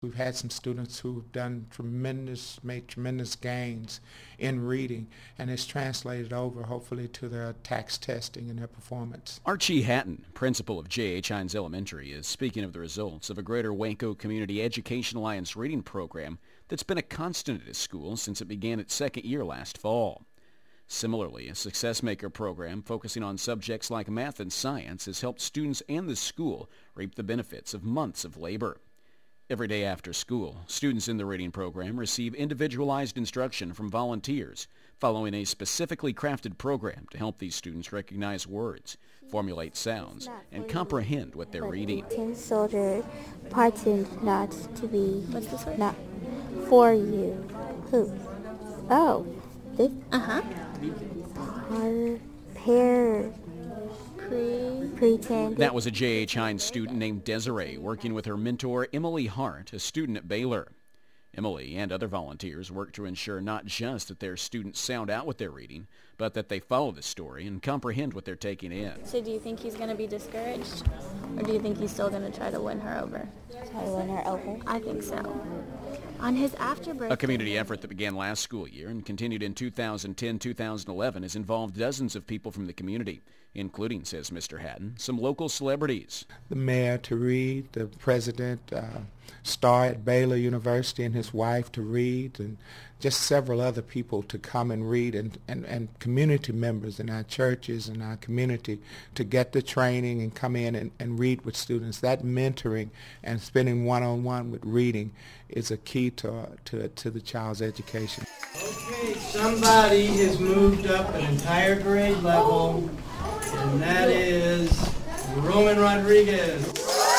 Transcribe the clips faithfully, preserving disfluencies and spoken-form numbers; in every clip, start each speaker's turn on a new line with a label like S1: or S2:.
S1: We've had some students who've done tremendous, made tremendous gains in reading, and it's translated over, hopefully, to their tax testing and their performance.
S2: Archie Hatton, principal of J H. Hines Elementary, is speaking of the results of a Greater Waco Community Education Alliance reading program that's been a constant at his school since it began its second year last fall. Similarly, a Success Maker program focusing on subjects like math and science has helped students and the school reap the benefits of months of labor. Every day after school, students in the reading program receive individualized instruction from volunteers following a specifically crafted program to help these students recognize words, formulate sounds, and comprehend what they're reading.
S3: Tin soldier parted not to be
S4: What's this word?
S3: not for you. Who? Oh, this
S4: Uh-huh.
S3: par, pair
S4: Pre...
S3: pretend.
S2: That was a J H. Hines student named Desiree working with her mentor Emily Hart, a student at Baylor. Emily and other volunteers work to ensure not just that their students sound out what they're reading, but that they follow the story and comprehend what they're taking in.
S4: So do you think he's going to be discouraged? Or do you think he's still going to try to win her over?
S3: Try to win her over.
S4: I think so. On his after birthday...
S2: A community effort that began last school year and continued in two thousand ten to two thousand eleven has involved dozens of people from the community, including, says Mister Hatton, some local celebrities.
S1: The mayor to read, the president, uh, star at Baylor University, and his wife to read, and just several other people to come and read, and, and, and community members in our churches and our community to get the training and come in and, and read with students. That mentoring and spending one-on-one with reading is a key to, to, to the child's education.
S5: Okay, somebody has moved up an entire grade level, and that is Roman Rodriguez.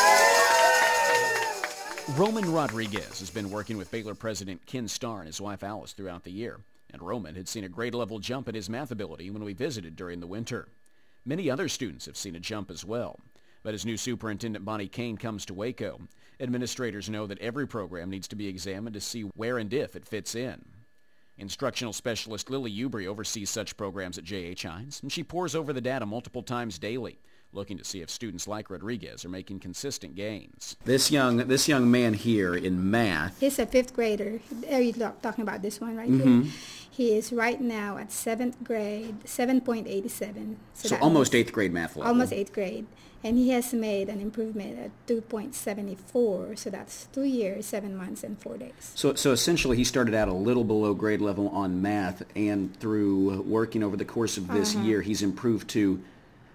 S2: Roman Rodriguez has been working with Baylor President Ken Starr and his wife Alice throughout the year, and Roman had seen a grade level jump in his math ability when we visited during the winter. Many other students have seen a jump as well. But as new Superintendent Bonnie Kane comes to Waco, administrators know that every program needs to be examined to see where and if it fits in. Instructional specialist Lily Ubry oversees such programs at J H. Hines, and she pores over the data multiple times daily, looking to see if students like Rodriguez are making consistent gains.
S6: This young this young man here in math.
S7: He's a fifth grader. Are you talking about this one right
S6: Mm-hmm.
S7: here? He is right now at seventh grade, seven point eight seven.
S6: So,
S7: that
S6: almost
S7: means
S6: eighth grade math level.
S7: Almost eighth grade. And he has made an improvement at two point seven four, so that's two years, seven months, and four days.
S6: So, so essentially he started out a little below grade level on math, and through working over the course of this
S7: Uh-huh.
S6: year, he's improved to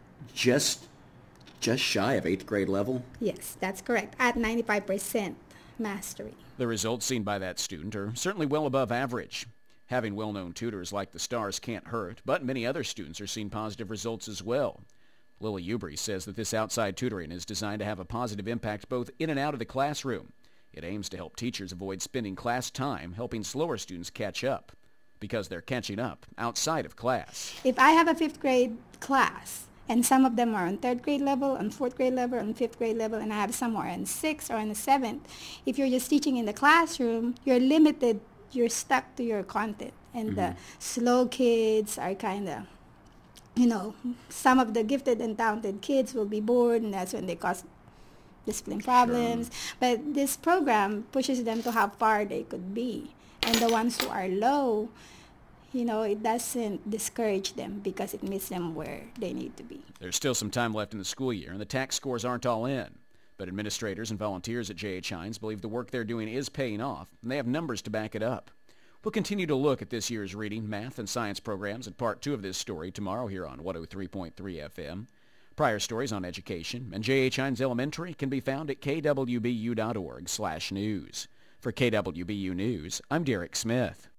S6: just just shy of eighth grade level.
S7: Yes, that's correct, at ninety-five percent mastery.
S2: The results seen by that student are certainly well above average. Having well-known tutors like the Stars can't hurt, but many other students are seeing positive results as well. Lily Ubry says that this outside tutoring is designed to have a positive impact both in and out of the classroom. It aims to help teachers avoid spending class time helping slower students catch up, because they're catching up outside of class.
S7: If I have a fifth grade class, and some of them are on third grade level, on fourth grade level, on fifth grade level, and I have some are on sixth or on the seventh, if you're just teaching in the classroom, you're limited, you're stuck to your content. And
S6: Mm-hmm.
S7: the slow kids are kind of, you know, some of the gifted and talented kids will be bored, and that's when they cause discipline problems. Sure. But this program pushes them to how far they could be. And the ones who are low, you know, it doesn't discourage them because it meets them where they need to be.
S2: There's still some time left in the school year, and the tax scores aren't all in. But administrators and volunteers at J H. Hines believe the work they're doing is paying off, and they have numbers to back it up. We'll continue to look at this year's reading, math, and science programs at part two of this story tomorrow here on one oh three point three F M. Prior stories on education and J H. Hines Elementary can be found at k w b u dot org slash news. For K W B U News, I'm Derek Smith.